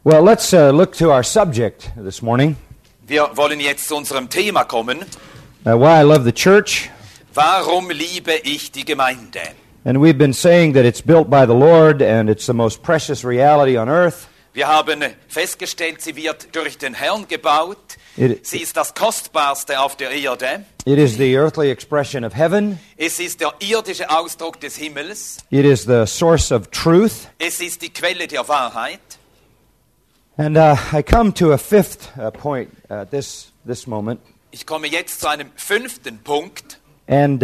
Well, let's look to our subject this morning. Wir wollen jetzt zu unserem Thema kommen. Why I love the church. Warum liebe ich die Gemeinde? And we've been saying that it's built by the Lord and it's the most precious reality on earth. Wir haben festgestellt, sie wird durch den Herrn gebaut. Sie ist das Kostbarste auf der Erde. It is the earthly expression of heaven. Es ist der irdische Ausdruck des Himmels. It is the source of truth. Es ist die Quelle der Wahrheit. And I come to a fifth point at this moment. Ich komme jetzt zu einem 5. Punkt. And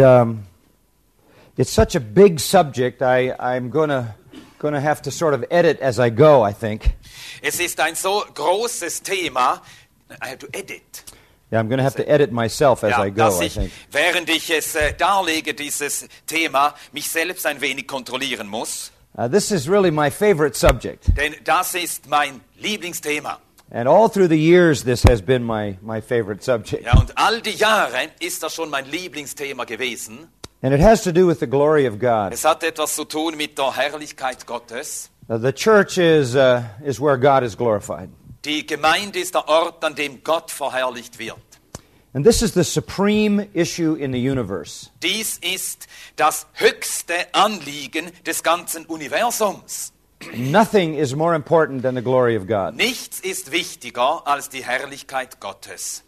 it's such a big subject, I'm gonna have to sort of edit as I go, I think. Es ist ein so großes Thema. I have to edit. Yeah, I'm going to have to edit myself as I go, dass I ich, think. während ich es darlege, dieses Thema, mich selbst ein wenig kontrollieren muss. This is really my favorite subject. Denn das ist mein Lieblingsthema. And all through the years, this has been my favorite subject. Ja, und all die Jahre ist das schon mein Lieblingsthema gewesen. And it has to do with the glory of God. Es hat etwas zu tun mit der Herrlichkeit Gottes. The church is where God is glorified. Die Gemeinde ist der Ort, an dem Gott verherrlicht wird. And this is the supreme issue in the universe. Dies ist das höchste Anliegen des ganzen Universums. Nothing is more important than the glory of God. Nichts ist wichtiger als die Herrlichkeit Gottes.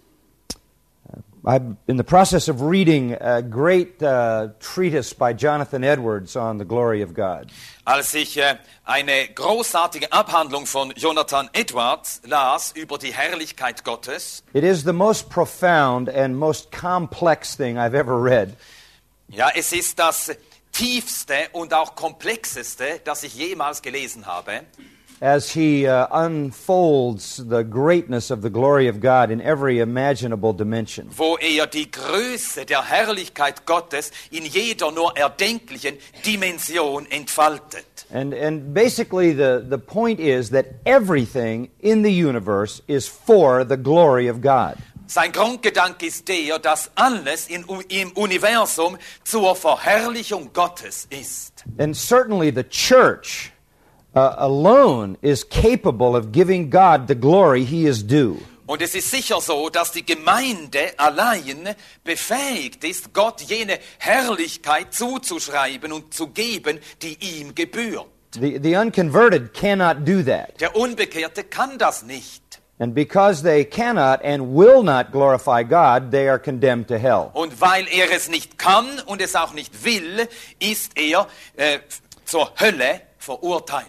I'm in the process of reading a great treatise by Jonathan Edwards on the glory of God. Als ich eine großartige Abhandlung von Jonathan Edwards las über die Herrlichkeit Gottes. It is the most profound and most complex thing I've ever read. Ja, es ist das tiefste und auch komplexeste, das ich jemals gelesen habe. As he unfolds the greatness of the glory of God in every imaginable dimension. Wo die Größe der Herrlichkeit Gottes in jeder nur erdenklichen Dimension entfaltet. And basically the point is that everything in the universe is for the glory of God. Sein Grundgedanke ist der, dass alles im Universum zur Verherrlichung Gottes ist. And certainly the church alone is capable of giving God the glory He is due. Und es ist sicher so, dass die Gemeinde allein befähigt ist, Gott jene Herrlichkeit zuzuschreiben und zu geben, die ihm gebührt. The unconverted cannot do that. Der Unbekehrte kann das nicht. And because they cannot and will not glorify God, they are condemned to hell. Und weil es nicht kann und es auch nicht will, ist er zur Hölle verurteilt.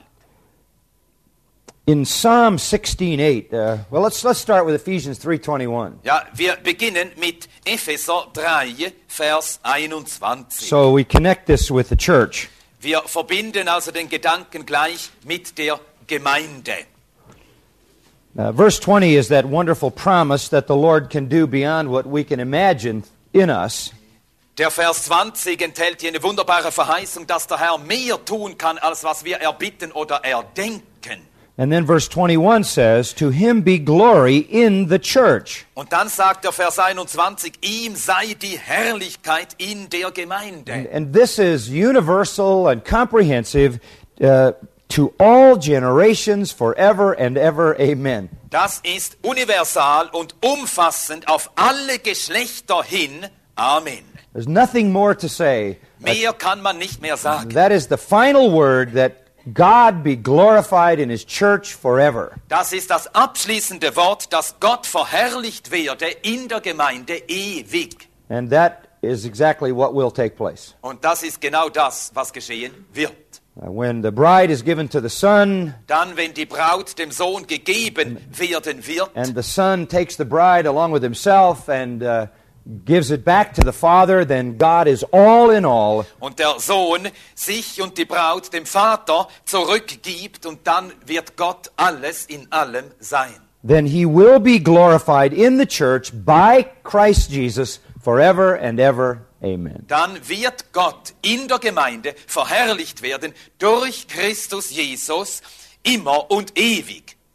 In Psalm 16:8, well, let's start with Ephesians 3:21. Ja, wir beginnen mit Epheser 3, Vers 21. So we connect this with the church. Wir verbinden also den Gedanken gleich mit der Gemeinde. Verse 20 is that wonderful promise that the Lord can do beyond what we can imagine in us. Der Vers 20 enthält hier eine wunderbare Verheißung, dass der Herr mehr tun kann, als was wir erbitten oder erdenken. And then verse 21 says, to him be glory in the church. Und dann sagt der Vers 21, ihm sei die Herrlichkeit in der Gemeinde. And this is universal and comprehensive to all generations forever and ever. Amen. Das ist universal und umfassend auf alle Geschlechter hin. Amen. There's nothing more to say. Mehr kann man nicht mehr sagen. That is the final word, that God be glorified in His church forever. Das ist das abschließende Wort, dass Gott verherrlicht werde in der Gemeinde ewig. And that is exactly what will take place. Und das ist genau das, was geschehen wird. When the bride is given to the son, Dann, wenn die Braut dem Sohn gegeben werden wird, and the son takes the bride along with himself and gives it back to the father, then God is all in all. und der Sohn sich und die Braut dem Vater zurückgibt, und dann wird Gott alles in allem sein. Then He will be glorified in the church by Christ Jesus forever and ever. Amen. Dann wird Gott in der Gemeinde verherrlicht werden durch Christus Jesus immer und ewig.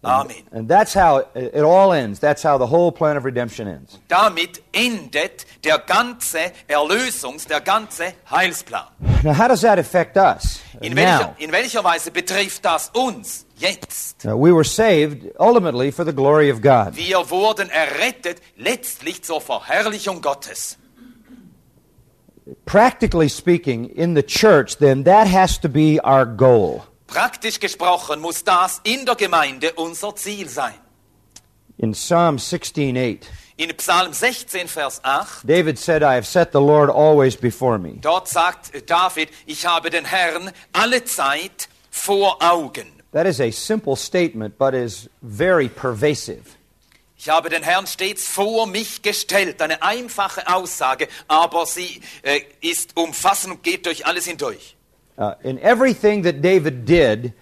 Amen. And that's how it all ends. That's how the whole plan of redemption ends. Damit endet der ganze der ganze Heilsplan. Now, how does that affect us In now? welcher Weise betrifft das uns jetzt? We were saved ultimately for the glory of God. Wir wurden errettet, letztlich zur Verherrlichung Gottes. Practically speaking, in the church, then that has to be our goal. Praktisch gesprochen muss das in der Gemeinde unser Ziel sein. In Psalm 16:8, In Psalm 16, Vers 8, David said, I have set the Lord always before me. dort sagt David, ich habe den Herrn alle Zeit vor Augen. That is a simple statement, but is very pervasive. Ich habe den Herrn stets vor mich gestellt. Eine einfache Aussage, aber sie ist umfassend und geht durch alles hindurch. In everything that David did,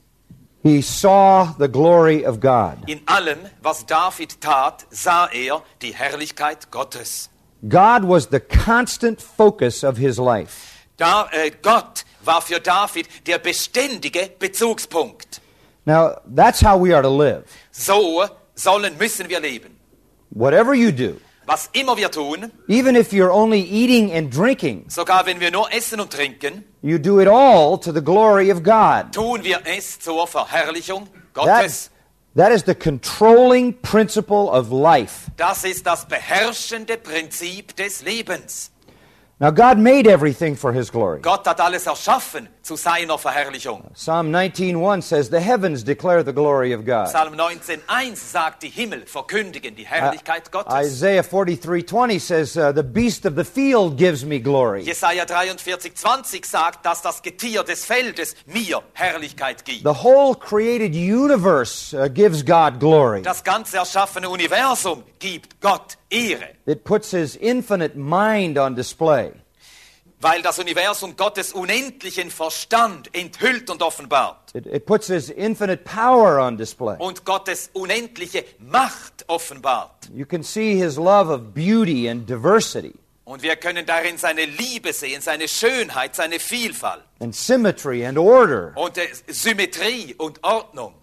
he saw the glory of God. In allem, was David tat, sah er die Herrlichkeit Gottes. God was the constant focus of his life. Gott war für David der beständige Bezugspunkt. Now, that's how we are to live. So müssen wir leben. Whatever you do, Was immer wir tun, even if you're only eating and drinking, sogar wenn wir nur essen und trinken, you do it all to the glory of God. tun wir es zur Verherrlichung Gottes. That is the controlling principle of life. Das ist das beherrschende Prinzip des Lebens. Now, God made everything for His glory. Gott hat alles erschaffen zu seiner Verherrlichung. Psalm 19:1 says, "The heavens declare the glory of God." Psalm 19,1 sagt, die Himmel verkündigen die Herrlichkeit Gottes. Isaiah 43:20 says, "The beast of the field gives me glory." Jesaja 43,20 sagt, dass das Getier des Feldes mir Herrlichkeit gibt. The whole created universe gives God glory. Das ganze erschaffene Universum gibt Gott Ehre, It puts His infinite mind on display. weil das Universum Gottes unendlichen Verstand enthüllt und offenbart It puts His infinite power on display. und Gottes unendliche Macht offenbart. You can see His love of beauty and diversity Und wir können darin seine Liebe sehen, seine Schönheit, seine Vielfalt and symmetry and order. und Symmetrie und Ordnung.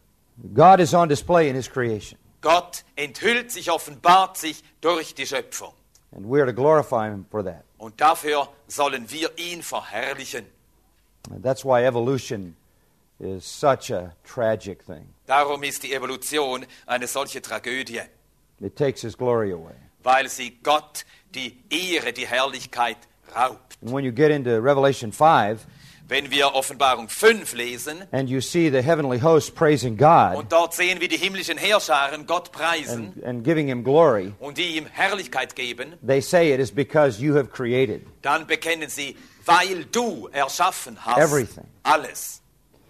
God is on display in His creation, Gott enthüllt sich, offenbart sich durch die Schöpfung. and we are to glorify Him for that. Und dafür sollen wir ihn verherrlichen. And that's why evolution is such a tragic thing. Darum ist die Evolution eine solche Tragödie, It takes His glory away. weil sie Gott die Ehre, die Herrlichkeit raubt. And when you get into Revelation 5, Wenn wir Offenbarung 5 lesen and you see the heavenly host praising God und dort sehen, wie die himmlischen Heerscharen Gott preisen and giving Him glory, und die ihm Herrlichkeit geben, they say it is because you have created dann bekennen sie, weil du erschaffen hast everything. alles.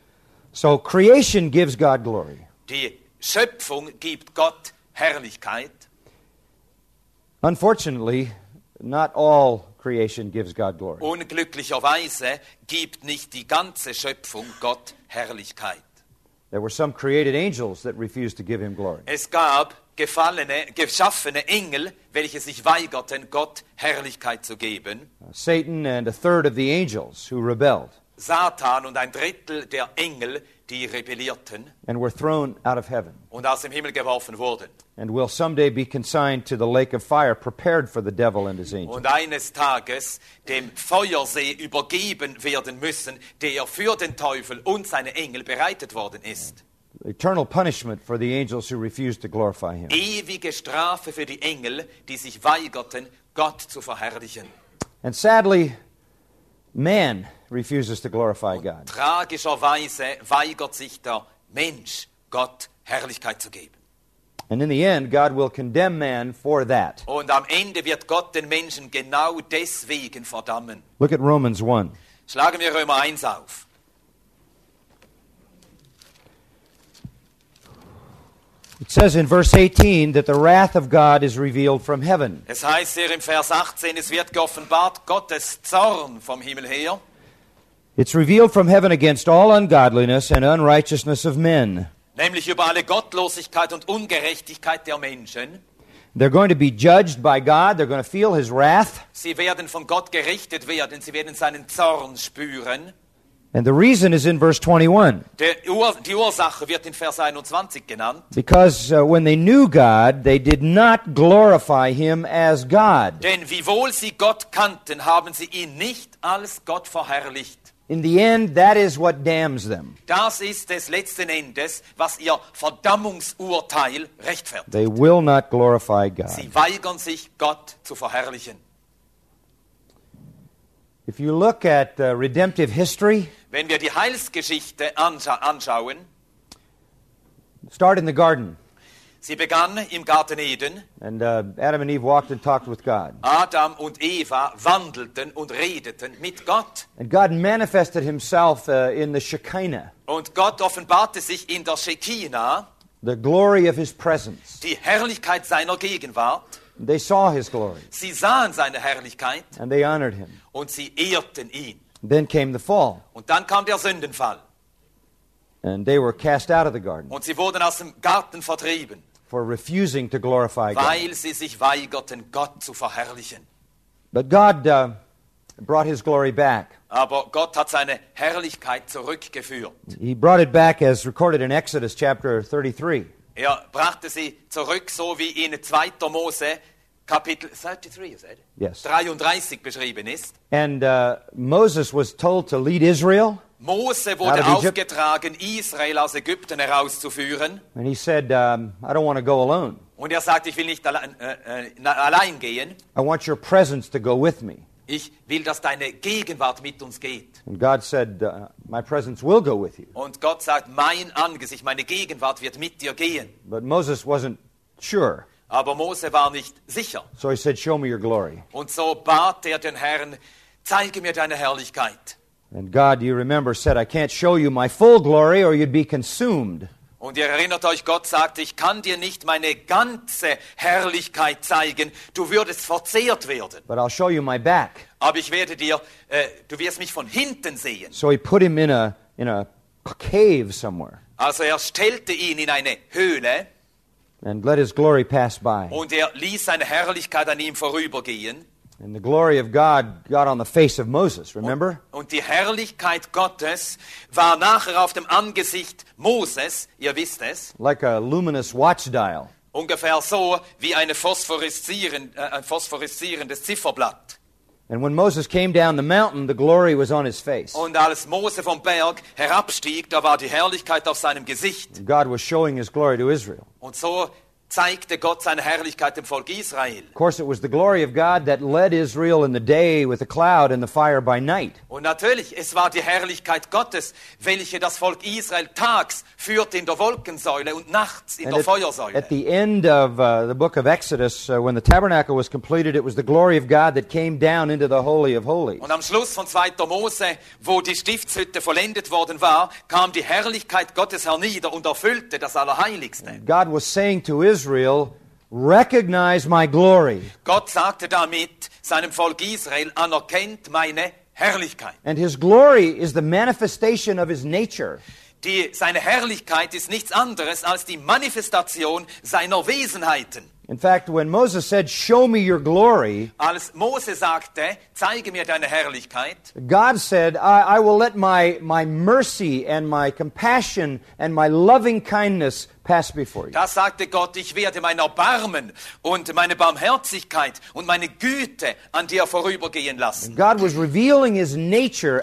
So creation gives God glory. Die Schöpfung gibt Gott Herrlichkeit. Unfortunately, not all creation gives God glory. Unglücklicherweise gibt nicht die ganze Schöpfung Gott Herrlichkeit. There were some created angels that refused to give Him glory. Es gab geschaffene Engel, welche sich weigerten, Gott Herrlichkeit zu geben. Satan and a third of the angels who rebelled Satan und ein Drittel der Engel, die rebellierten and were thrown out of heaven und aus dem Himmel geworfen wurden. and will someday be consigned to the lake of fire prepared for the devil and his angels. Und eines Tages dem Feuersee übergeben werden müssen, der für den Teufel und seine Engel bereitet worden ist. Eternal punishment for the angels who refused to glorify Him. Ewige Strafe für die Engel, die sich weigerten, Gott zu verherrlichen. And sadly, man refuses to glorify God. Tragischerweise weigert sich der Mensch, Gott Herrlichkeit zu geben. And in the end, God will condemn man for that. Und am Ende wird Gott den Menschen genau deswegen verdammen. Look at Romans 1. Schlagen wir Römer 1 auf. It says in verse 18 that the wrath of God is revealed from heaven. Es heißt hier im Vers 18, es wird geoffenbart Gottes Zorn vom Himmel her. It's revealed from heaven against all ungodliness and unrighteousness of men. Nämlich über alle Gottlosigkeit und Ungerechtigkeit der Menschen. They're going to be judged by God. They're going to feel His wrath. Sie werden von Gott gerichtet werden. Sie werden seinen Zorn spüren. And the reason is in verse 21. Die Ursache wird in Vers 21 genannt. Because when they knew God, they did not glorify Him as God. Denn wiewohl sie Gott kannten, haben sie ihn nicht als Gott verherrlicht. In the end, that is what damns them. Das ist es letzten Endes, was ihr Verdammungsurteil rechtfertigt. They will not glorify God. Sie weigern sich, Gott zu verherrlichen. If you look at redemptive history, Wenn wir die Heilsgeschichte anschauen, start in the garden. sie begann im Garten Eden. And Adam and Eve walked and talked with God. Adam und Eva wandelten und redeten mit Gott. And God manifested Himself in the Shekinah, Und Gott offenbarte sich in der Shekinah, the glory of His presence. die Herrlichkeit seiner Gegenwart. They saw His glory, Sie sahen seine Herrlichkeit and they honored Him. und sie ehrten ihn. Then came the fall, Und dann kam der Sündenfall. and they were cast out of the garden Und sie wurden aus dem Garten vertrieben, for refusing to glorify God. weil sie sich weigerten, Gott zu verherrlichen. But God brought His glory back. Aber Gott hat seine Herrlichkeit zurückgeführt. He brought it back as recorded in Exodus chapter 33. Er brachte sie zurück, so wie in 2. Mose Kapitel 33, is it? Yes. 33 beschrieben ist. And Moses was told to lead Israel, Mose wurde Out of Egypt. aufgetragen, Israel aus Ägypten herauszuführen. and he said, I don't want to go alone. Und er sagt, ich will nicht allein gehen. I want your presence to go with me. Ich will, dass deine Gegenwart mit uns geht. And God said, my presence will go with you. Und Gott sagt, mein Angesicht, meine Gegenwart wird mit dir gehen. But Moses wasn't sure. Aber Mose war nicht sicher. So he said, show me your glory. Und so bat er den Herrn, zeige mir deine Herrlichkeit. And God, you remember, said, I can't show you my full glory or you'd be consumed. Und ihr erinnert euch, Gott sagte, ich kann dir nicht meine ganze Herrlichkeit zeigen, du würdest verzehrt werden. But I'll show you my back. Aber ich werde dir, du wirst mich von hinten sehen. So he put him in a cave somewhere Also er stellte ihn in eine Höhle and let his glory pass by. und er ließ seine Herrlichkeit an ihm vorübergehen. And the glory of God got on the face of Moses, remember? Und die Herrlichkeit Gottes war nachher auf dem Angesicht Moses, ihr wisst es, Like a luminous watch dial. ungefähr so wie ein phosphoreszierendes Zifferblatt. And when Moses came down the mountain, the glory was on his face. Und als Mose vom Berg herabstieg, da war die Herrlichkeit auf seinem Gesicht. God was showing his glory to Israel. Und so zeigte Gott seine Herrlichkeit dem Volk Israel. Of course, it was the glory of God that led Israel in the day with the cloud and the fire by night. Und natürlich, es war die Herrlichkeit Gottes, welche das Volk Israel tags führte in der Wolkensäule und nachts in der Feuersäule. At the end of the book of Exodus, when the tabernacle was completed, it was the glory of God that came down into the Holy of Holies. Und am Schluss von 2. Mose, wo die Stiftshütte vollendet worden war, kam die Herrlichkeit Gottes hernieder und erfüllte das Allerheiligste. God was saying to Israel, recognize my glory. Gott sagte damit seinem Volk Israel, anerkennt meine Herrlichkeit. And his glory is the manifestation of his nature. Seine Herrlichkeit ist nichts anderes als die Manifestation seiner Wesenheiten. In fact, when Moses said, show me your glory, Als Mose sagte, zeige mir deine Herrlichkeit, God said, I will let my mercy and my compassion and my loving kindness pass before you. da sagte Gott, ich werde mein Erbarmen und meine Barmherzigkeit und meine Güte an dir vorübergehen lassen. God was revealing his nature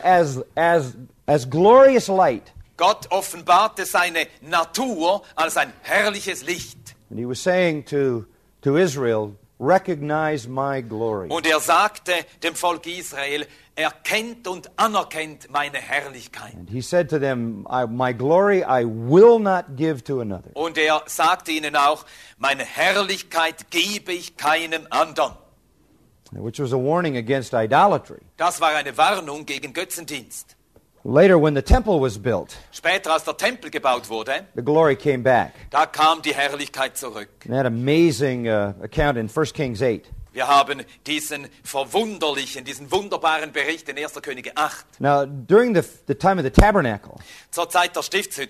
as glorious light. Gott offenbarte seine Natur als ein herrliches Licht. And he was saying to Israel, recognize my glory. Und er sagte dem Volk Israel, erkennt und anerkennt meine Herrlichkeit. And he said to them, my glory I will not give to another. Und er sagte ihnen auch, meine Herrlichkeit gebe ich keinem anderen. Which was a warning against idolatry. Das war eine Warnung gegen Götzendienst. Later, when the temple was built, Später, als der Tempel gebaut wurde, the glory came back. da kam die Herrlichkeit zurück. And that amazing account in 1 Kings 8. Wir haben diesen wunderbaren Bericht in 1. Könige 8. Now, during the time of the tabernacle, Zur Zeit der Stiftshütte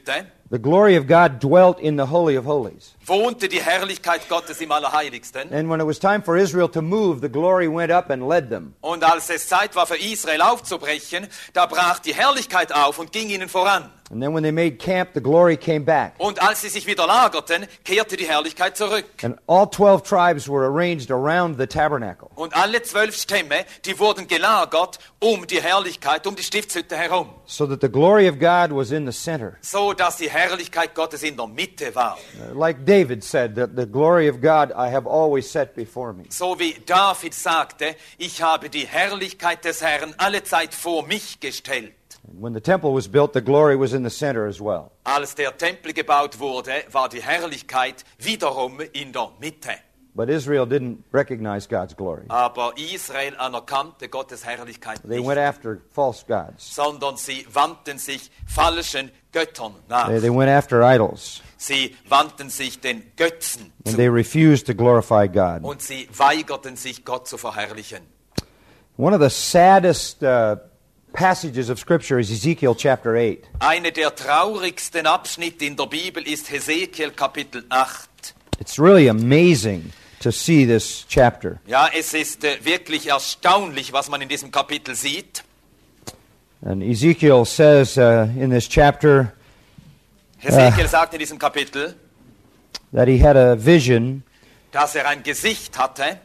the glory of God dwelt in the Holy of Holies. wohnte die Herrlichkeit Gottes im Allerheiligsten. And when it was time for Israel to move, the glory went up and led them. Und als es Zeit war für Israel aufzubrechen, da brach die Herrlichkeit auf und ging ihnen voran. And then when they made camp, the glory came back. Und als sie sich wieder lagerten, kehrte die Herrlichkeit zurück. And all 12 tribes were arranged around the tabernacle. Und alle 12 Stämme, die wurden gelagert um die Herrlichkeit, um die Stiftshütte herum. So that the glory of God was in the center. So, dass die Herrlichkeit Gottes in der Mitte war. Like David said, that the glory of God I have always set before me. So wie David sagte, ich habe die Herrlichkeit des Herrn allezeit vor mich gestellt. And when the temple was built, the glory was in the center as well. Als der Tempel gebaut wurde, war die Herrlichkeit wiederum in der Mitte. But Israel didn't recognize God's glory. Aber Israel anerkannte Gottes Herrlichkeit They nicht, went after false gods. sondern sie wandten sich falschen Göttern nach. They went after idols. Sie wandten sich den Götzen And zu they refused to glorify God. und sie weigerten sich, Gott zu verherrlichen. One of the saddest passages of Scripture is Ezekiel chapter 8. Eine der traurigsten Abschnitte in der Bibel ist Hesekiel Kapitel 8. It's really amazing to see this chapter. Ja, es ist wirklich erstaunlich, was man in diesem Kapitel sieht. And Ezekiel says in this chapter Hesekiel sagt in diesem Kapitel, that he had a vision, dass ein Gesicht hatte.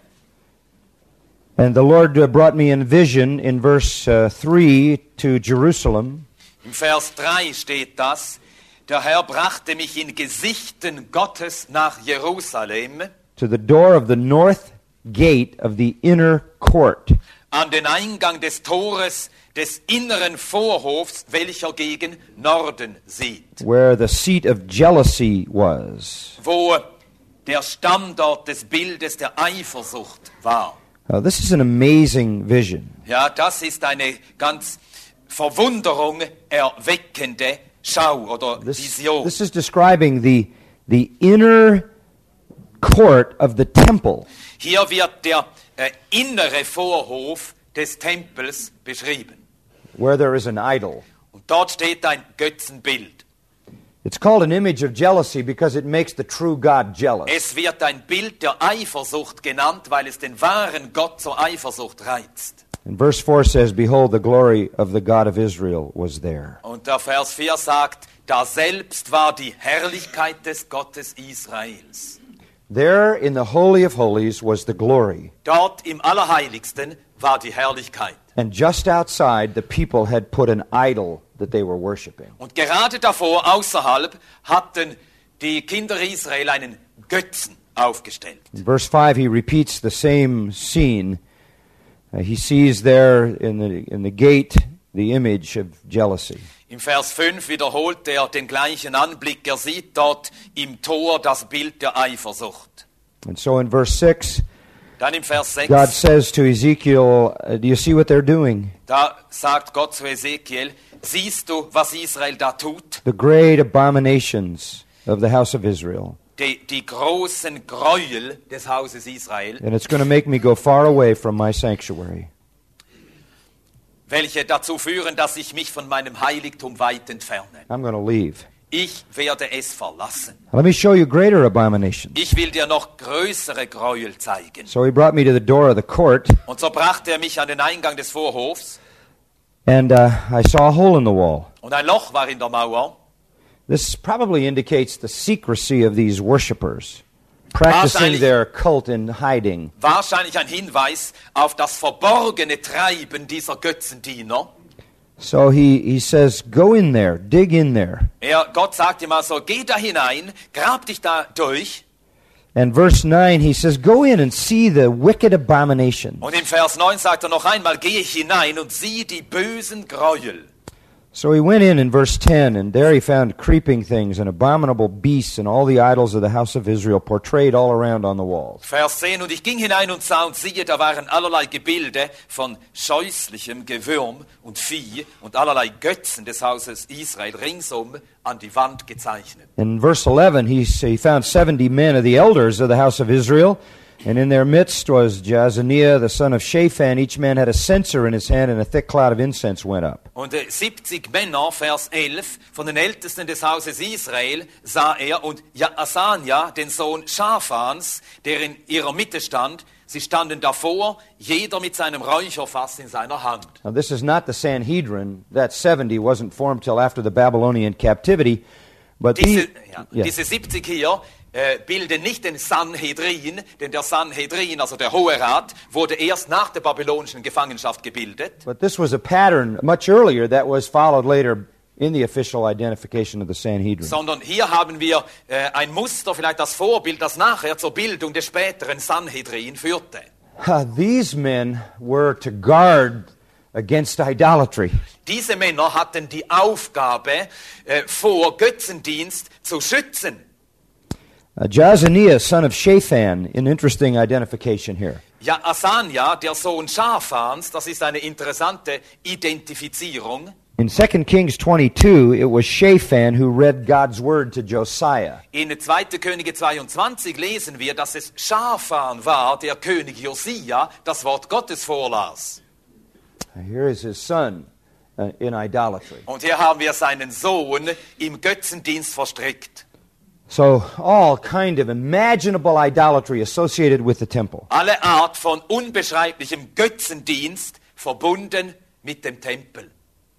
and the Lord brought me in vision in verse 3 to Jerusalem. Im Vers 3 steht das, der Herr brachte mich in Gesichten Gottes nach Jerusalem, To the door of the north gate of the inner court, an den Eingang des Tores des inneren Vorhofs, welcher gegen Norden sieht, where the seat of jealousy was. wo der Standort des Bildes der Eifersucht war. This is an amazing vision. Ja, das ist eine ganz Verwunderung erweckende Schau oder Vision. This is describing the inner court of the temple. Hier wird der innere Vorhof des Tempels beschrieben. Where there is an idol. Und dort steht ein Götzenbild. It's called an image of jealousy because it makes the true God jealous. Es wird ein Bild der Eifersucht genannt, weil es den wahren Gott zur Eifersucht reizt. And verse 4 says, Behold, the glory of the God of Israel was there. Und der Vers 4 sagt, da selbst war die Herrlichkeit des Gottes Israels. There in the Holy of Holies was the glory. Dort im Allerheiligsten war die Herrlichkeit. And just outside, the people had put an idol that they were worshiping. Und gerade davor, außerhalb, hatten die Kinder Israel einen Götzen aufgestellt. In verse 5, he repeats the same scene. He sees there in the gate the image of jealousy. Im Vers 5 wiederholt er den gleichen Anblick. Er sieht dort im Tor das Bild der Eifersucht. And so in verse 6, Dann im Vers 6, God says to Ezekiel, do you see what they're doing? da sagt Gott zu Ezekiel, siehst du, was Israel da tut? The great abominations of the house of Israel. Die großen Gräuel des Hauses Israel, And it's going to make me go far away from my sanctuary. welche dazu führen, dass ich mich von meinem Heiligtum weit entferne. I'm going to leave. Ich werde es verlassen. Let me show you greater abominations. Ich will dir noch größere Gräuel zeigen. So he brought me to the door of the court, Und so brachte er mich an den Eingang des Vorhofs, and I saw a hole in the wall. und ein Loch war in der Mauer. This probably indicates the secrecy of these worshipers, practicing Wahrscheinlich- their cult in hiding. Wahrscheinlich ein Hinweis auf das verborgene Treiben dieser Götzendiener. So he says, go in there, dig in there. Gott sagt ihm also, geh da hinein, grab dich da durch. And verse 9, he says, go in and see the wicked abominations. Und im Vers 9 sagt er noch einmal, gehe ich hinein und sieh die bösen Gräuel. So he went in verse 10, and there he found creeping things and abominable beasts and all the idols of the house of Israel portrayed all around on the walls. Vers 10, und ich ging hinein und sah und siehe, da waren allerlei Gebilde von scheußlichem Gewürm und Vieh und allerlei Götzen des Hauses Israel ringsum an die Wand gezeichnet. In verse 11, he found 70 men of the elders of the house of Israel And in their midst was Jaazaniah, the son of Shaphan. Each man had a censer in his hand, and a thick cloud of incense went up. Und 70 Männer, Vers 11, von den Ältesten des Hauses Israel sah er, und Asania, den Sohn Schaphans, der in ihrer Mitte stand. Sie standen davor, jeder mit seinem Räucherfass in seiner Hand. Now this is not the Sanhedrin. That 70 wasn't formed till after the Babylonian captivity. But Diese 70 hier bilden nicht den Sanhedrin, denn der Sanhedrin, also der Hohe Rat, wurde erst nach der babylonischen Gefangenschaft gebildet. But this was a pattern much earlier that was followed later in the official identification of the Sanhedrin. Sondern hier haben wir ein Muster, vielleicht das Vorbild, das nachher zur Bildung des späteren Sanhedrin führte. These men were to guard against idolatry. Diese Männer hatten die Aufgabe, vor Götzendienst zu schützen. Jaazaniah, son of Shaphan, an interesting identification here. Ja, Asania, der Sohn Schaphans, das ist eine interessante Identifizierung. In 2 Kings 22, it was Shaphan who read God's word to Josiah. In 2. Könige 22 lesen wir, dass es Schaphan war, der König Josia das Wort Gottes vorlas. Here is his son in idolatry. Und hier haben wir seinen Sohn im Götzendienst verstrickt. So all kind of imaginable idolatry associated with the temple. Alle Art von unbeschreiblichem Götzendienst verbunden mit dem Tempel.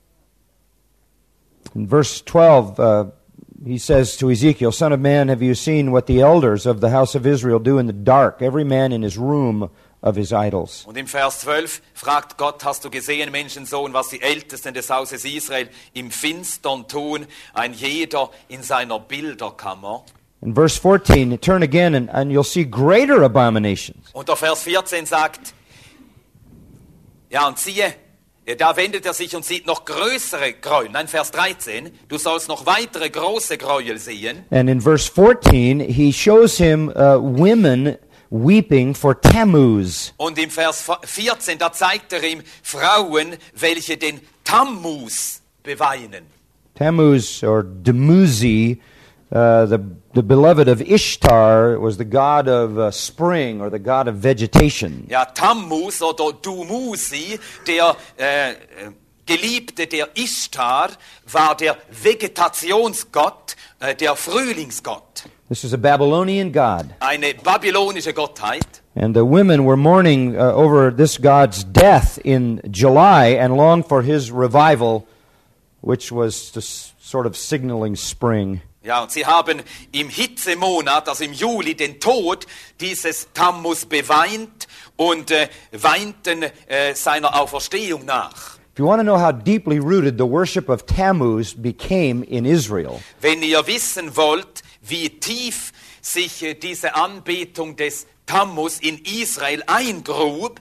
In verse 12, he says to Ezekiel, Son of man, have you seen what the elders of the house of Israel do in the dark, every man in his room of his idols? Und im Vers 12 fragt Gott, hast du gesehen, Menschensohn, was die Ältesten des Hauses Israel im Finstern tun, ein jeder in seiner Bilderkammer? In verse 14, turn again and you'll see greater abominations. Und der Vers 14 sagt, ja, und siehe, da wendet er sich und sieht noch größere Gräuel. Nein, Vers 13, du sollst noch weitere große Gräuel sehen. And in verse 14, he shows him women weeping for Tammuz. Und im Vers 14, da zeigt er ihm Frauen, welche den Tammuz beweinen. Tammuz, or Dumuzi, the beloved of Ishtar, was the god of spring or the god of vegetation. Ja, Tammuz oder Dumuzi, der Geliebte der Ishtar, war der Vegetationsgott, der Frühlingsgott. This is a Babylonian god. Eine babylonische Gottheit. And the women were mourning over this god's death in July and longed for his revival, which was just sort of signaling spring. Ja, und sie haben im Hitzemonat, also im Juli, den Tod dieses Tammuz beweint und weinten seiner Auferstehung nach. If you want to know how deeply rooted the worship of Tammuz became in Israel, Wenn ihr wissen wollt, wie tief sich diese Anbetung des Tammuz in Israel eingrub,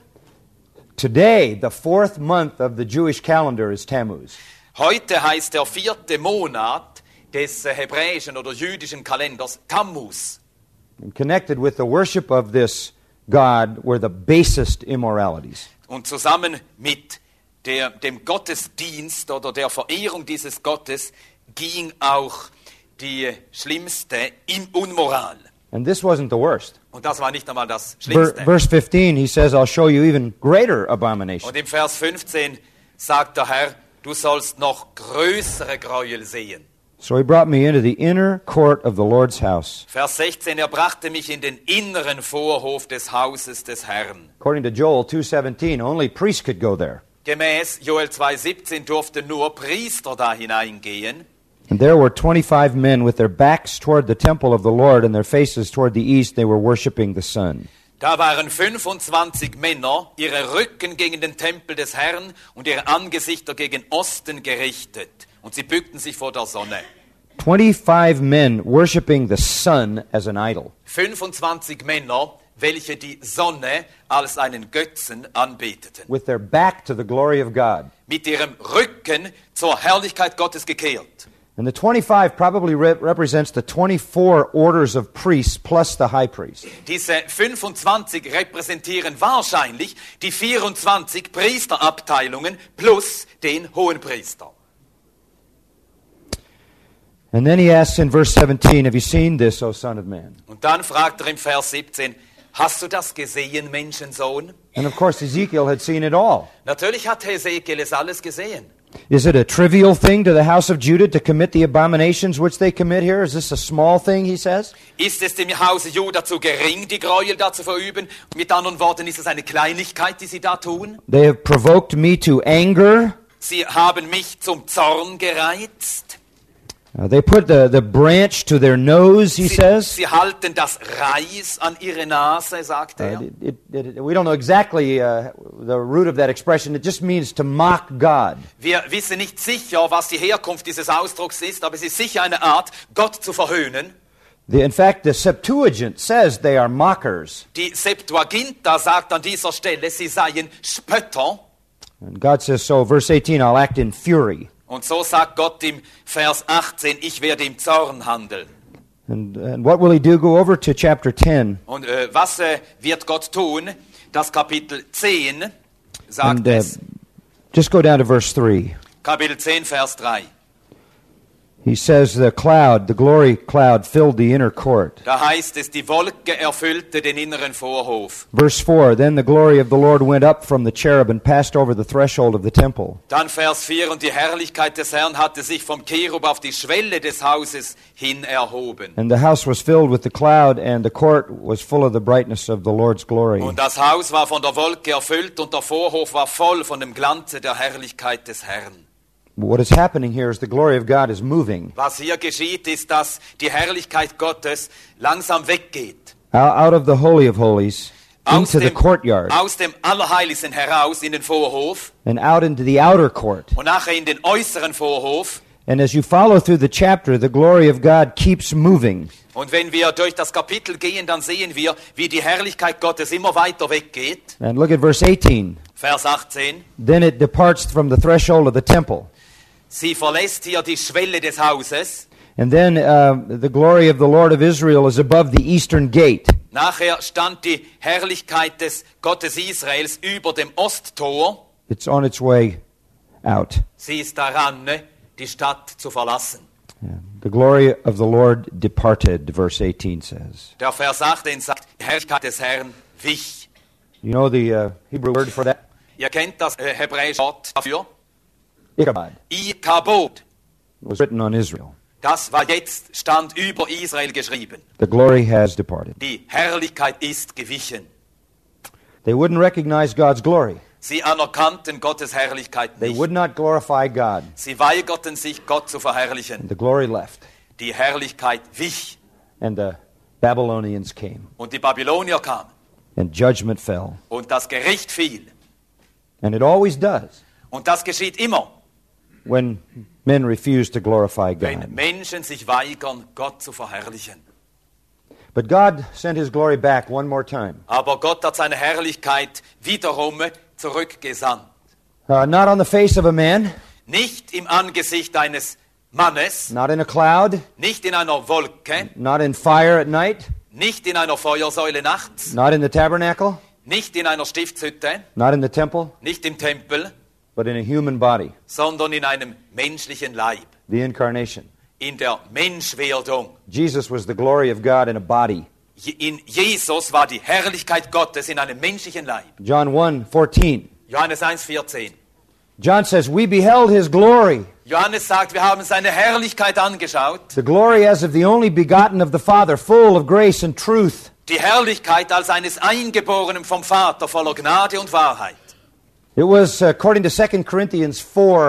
today the 4th month of the Jewish calendar is Tammuz. heute heißt der 4. Monat des hebräischen oder jüdischen Kalenders Tammuz. And connected with the worship of this god were the basest immoralities. Und zusammen mit dem Gottesdienst oder der Verehrung dieses Gottes ging auch die schlimmste Unmoral. And this wasn't the worst. Und das war nicht einmal das Schlimmste. Verse 15, he says, I'll show you even greater abomination. Und im Vers 15 sagt der Herr, du sollst noch größere Gräuel sehen. So he brought me into the inner court of the Lord's house. Vers 16, er brachte mich in den inneren Vorhof des Hauses des Herrn. According to Joel 2:17, only priests could go there. Gemäß Joel 2,17 durften nur Priester da hineingehen. And there were 25 men with their backs toward the temple of the Lord and their faces toward the east. They were worshiping the sun. Da waren 25 Männer, ihre Rücken gegen den Tempel des Herrn und ihre Angesichter gegen Osten gerichtet. Und sie bückten sich vor der Sonne. 25 men worshiping the sun as an idol. 25 Männer, welche die Sonne als einen Götzen anbeteten. With their back to the glory of God. Mit ihrem Rücken zur Herrlichkeit Gottes gekehrt. And the 25 probably represents the 24 orders of priests plus the high priest. Diese 25 repräsentieren wahrscheinlich die 24 Priesterabteilungen plus den Hohenpriester. And then he asks in verse 17, have you seen this, O son of man? Und dann fragt er im Vers 17, Hast du das gesehen, Menschensohn? And of course, Ezekiel had seen it all. Natürlich hat Hesekiel es alles gesehen. Is it a trivial thing to the house of Judah to commit the abominations which they commit here? Is this a small thing, he says? Ist es dem Hause Juda zu gering, die Gräuel da zu verüben? Mit anderen Worten, ist es eine Kleinigkeit, die sie da tun? They have provoked me to anger. Sie haben mich zum Zorn gereizt. They put the branch to their nose, he says. Sie halten das Reis an ihre Nase, sagt er. We don't know exactly the root of that expression. It just means to mock God. Wir wissen nicht sicher, was die Herkunft dieses Ausdrucks ist, aber es ist sicher eine Art, Gott zu verhöhnen. In fact, the Septuagint says they are mockers. Die Septuaginta sagt an dieser Stelle, sie seien Spötter. And God says so, verse 18, I'll act in fury. Und so sagt Gott im Vers 18, ich werde im Zorn handeln. And what will he do? Go over to chapter 10. Und was wird Gott tun? Das Kapitel 10 sagt es. Just go down to verse 3. Kapitel 10, Vers 3. He says the glory cloud filled the inner court. Da heißt es, die Wolke erfüllte den inneren Vorhof. Verse 4, then the glory of the Lord went up from the cherub and passed over the threshold of the temple. Dann Vers 4, und die Herrlichkeit des Herrn hatte sich vom Cherub auf die Schwelle des Hauses hin erhoben. And the house was filled with the cloud, and the court was full of the brightness of the Lord's glory. Und das Haus war von der Wolke erfüllt und der Vorhof war voll von dem Glanze der Herrlichkeit des Herrn. What is happening here is the glory of God is moving. Was hier geschieht, ist, dass die Herrlichkeit Gottes langsam weggeht. Out of the Holy of Holies into the courtyard. Aus dem Allerheiligsten heraus in den Vorhof. And out into the outer court. Und nachher in den äußeren Vorhof. And as you follow through the chapter, the glory of God keeps moving. Und wenn wir durch das Kapitel gehen, dann sehen wir, wie die Herrlichkeit Gottes immer weiter weggeht. And look at verse 18. Vers 18. Then it departs from the threshold of the temple. Sie verlässt hier die Schwelle des Hauses. And then the glory of the Lord of Israel is above the eastern gate. Nachher stand die Herrlichkeit des Gottes Israels über dem Osttor. It's on its way out. Sie ist daran, die Stadt zu verlassen. Yeah. The glory of the Lord departed, verse 18 says. Der Vers 18 sagt, die Herrlichkeit des Herrn wich. You know the Hebrew word for that? Ihr kennt das hebräische Wort dafür? Ichabod. Ikabod. Was written on Israel. Das war jetzt, stand über Israel geschrieben. The glory has departed. Die Herrlichkeit ist gewichen. They wouldn't recognize God's glory. Sie anerkannten Gottes Herrlichkeit They nicht. would not glorify God. Sie weigerten sich, Gott zu verherrlichen. And the glory left. Die Herrlichkeit wich. And the Babylonians came. Und die Babylonier kamen. And judgment fell. Und das Gericht fiel. And it always does. Und das geschieht immer, when men refuse to glorify wenn God. Menschen sich weigern, Gott zu verherrlichen. But God sent his glory back one more time. Aber Gott hat seine Herrlichkeit wiederum zurückgesandt. Not on the face of a man, Nicht im Angesicht eines Mannes, not in a cloud, nicht in einer Wolke, not in fire at night, nicht in einer Feuersäule nachts, not in the tabernacle, nicht in einer Stiftshütte, not in the temple, nicht im Tempel, but in a human body, sondern in einem menschlichen Leib, the incarnation. in der Menschwerdung. Jesus was the glory of God in a body. In Jesus war die Herrlichkeit Gottes in einem menschlichen Leib. John 1:14. Johannes 1,14. John says, we beheld his glory, Johannes sagt, wir haben seine Herrlichkeit angeschaut. the glory as of the only begotten of the Father, full of grace and truth. Die Herrlichkeit als eines Eingeborenen vom Vater, voller Gnade und Wahrheit. It was, according to 2 Corinthians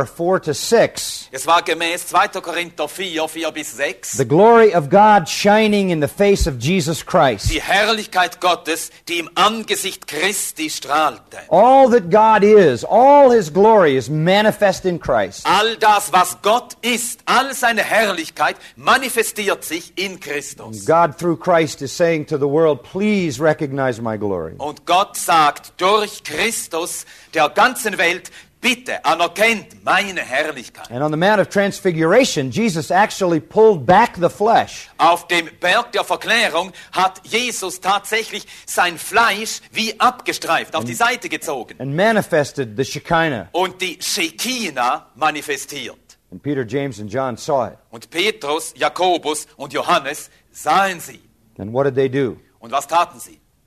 4:4-6, Es war gemäß 2. Korinther 4, 4-6. the glory of God shining in the face of Jesus Christ. Die Herrlichkeit Gottes, die im Angesicht Christi strahlte. All that God is, all his glory is manifest in Christ. All das, was Gott ist, all seine Herrlichkeit manifestiert sich in Christus. God through Christ is saying to the world, please recognize my glory. Und Gott sagt durch Christus der ganzen Welt, bitte anerkennt meine Herrlichkeit. And on the Mount of Transfiguration, Jesus actually pulled back the flesh. Auf dem Berg der Verklärung hat Jesus tatsächlich sein Fleisch wie abgestreift, auf die Seite gezogen. And manifested the Shekinah. Und die Shekinah manifestiert. And Peter, James, and John saw it. Und Petrus, Jakobus und Johannes sahen sie. And what did they do? Und was taten sie?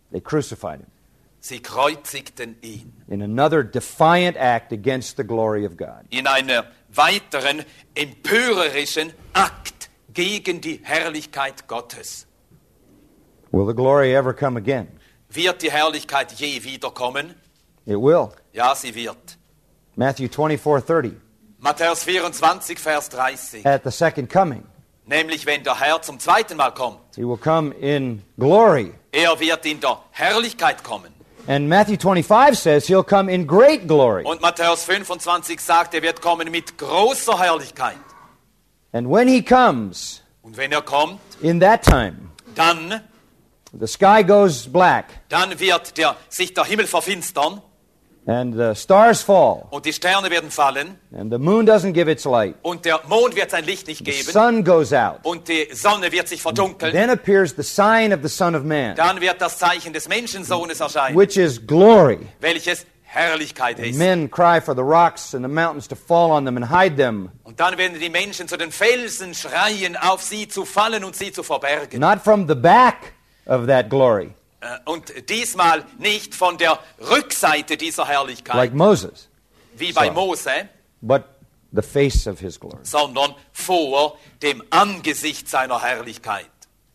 They crucified him Sie kreuzigten ihn. in another defiant act against the glory of God. In einer weiteren empörerischen Akt gegen die Herrlichkeit Gottes. Will the glory ever come again? Wird die Herrlichkeit je wiederkommen? It will. Ja, sie wird. Matthew 24:30. Matthäus 24, Vers 30. At the second coming, Nämlich, wenn der Herr zum zweiten Mal kommt. he will come in glory. Er wird in der Herrlichkeit kommen. And Matthew 25 says he'll come in great glory. Und Matthäus 25 sagt, er wird kommen mit großer Herrlichkeit. And when he comes, Und wenn er kommt, in that time, dann the sky goes black wird sich der Himmel verfinstern and the stars fall und die Sterne werden fallen and the moon doesn't give its light. und der Mond wird sein Licht nicht The geben sun goes out. und die Sonne wird sich verdunkeln. Then appears the sign of the Son of Man, Dann wird das Zeichen des Menschensohnes erscheinen, which is glory. welches Herrlichkeit ist. Men cry for the rocks and the mountains to fall on them and hide them, Und dann werden die Menschen zu den Felsen schreien, auf sie zu fallen und sie zu verbergen. not from the back of that glory, Und diesmal nicht von der Rückseite dieser Herrlichkeit, like Moses, wie bei so. Mose, but the face of his glory. sondern vor dem Angesicht seiner Herrlichkeit.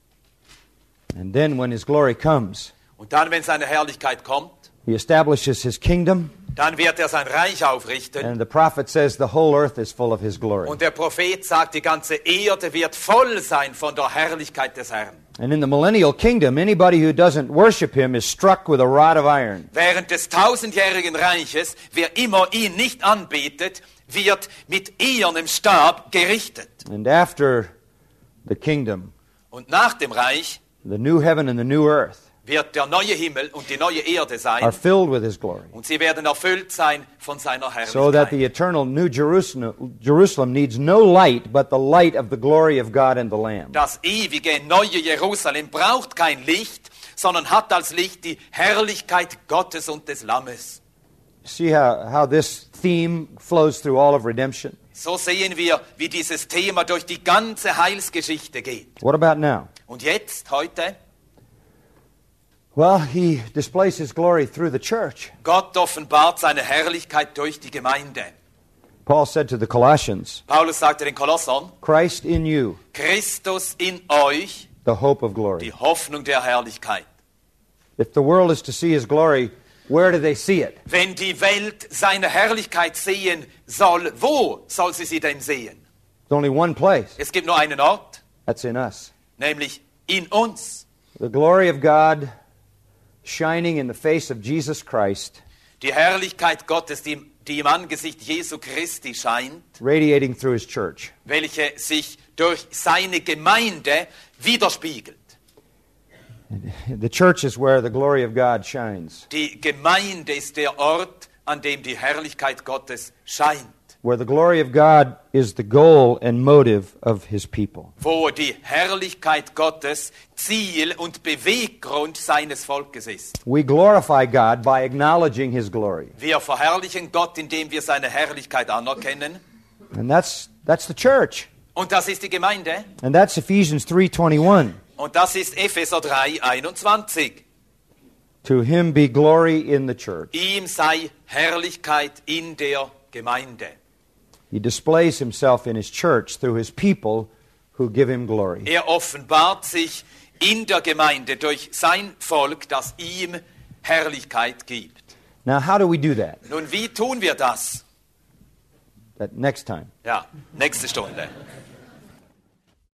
And then when his glory comes, Und dann, wenn seine Herrlichkeit kommt, he establishes his kingdom, dann wird er sein Reich aufrichten. and the prophet says the whole earth is full of his glory. Und der Prophet sagt, die ganze Erde wird voll sein von der Herrlichkeit des Herrn. And in the millennial kingdom, anybody who doesn't worship him is struck with a rod of iron. Während des tausendjährigen Reiches, wer immer ihn nicht anbetet, wird mit ehernem Stab gerichtet. And after the kingdom, Und nach dem Reich the new heaven and the new earth wird der neue Himmel und die neue Erde are sein. filled with his glory, Und sie werden erfüllt sein von seiner so that the Herrlichkeit. eternal new Jerusalem needs no light but the light of the glory of God and the Lamb. Das ewige neue Jerusalem braucht kein Licht, sondern hat als Licht die Herrlichkeit Gottes und des Lammes. See how this theme flows through all of redemption? So sehen wir, wie dieses Thema durch die ganze Heilsgeschichte geht. What about now? Und jetzt, heute, Well, he displays his glory through the church. Gott offenbart seine Herrlichkeit durch die Gemeinde. Paul said to the Colossians, Paulus sagte den Kolossern, Christ in you, Christus in euch, the hope of die glory. Hoffnung der Herrlichkeit. If the world is to see his glory, where do they see it? Wenn die Welt seine Herrlichkeit sehen soll, wo soll sie denn sehen? There's only one place. Es gibt nur einen Ort, That's in us. nämlich in uns. The glory of God shining in the face of Jesus Christ, Die Herrlichkeit Gottes, die im Angesicht Jesu Christi scheint, radiating through his church. welche sich durch seine Gemeinde widerspiegelt. The church is where the glory of God shines, Die Gemeinde ist der Ort, an dem die Herrlichkeit Gottes scheint, where the glory of God is the goal and motive of his people. wo die Herrlichkeit Gottes Ziel und Beweggrund seines Volkes ist. We glorify God by acknowledging his glory. Wir verherrlichen Gott, indem wir seine Herrlichkeit anerkennen. And that's the church. Und das ist die Gemeinde. And that's Ephesians 3:21. Und das ist Epheser 3, 21. To him be glory in the church. Ihm sei Herrlichkeit in der Gemeinde. He displays himself in his church through his people who give him glory. Er offenbart sich in der Gemeinde durch sein Volk, das ihm Herrlichkeit gibt. Now, how do we do that? Nun, wie tun wir das? That next time. Ja, nächste Stunde.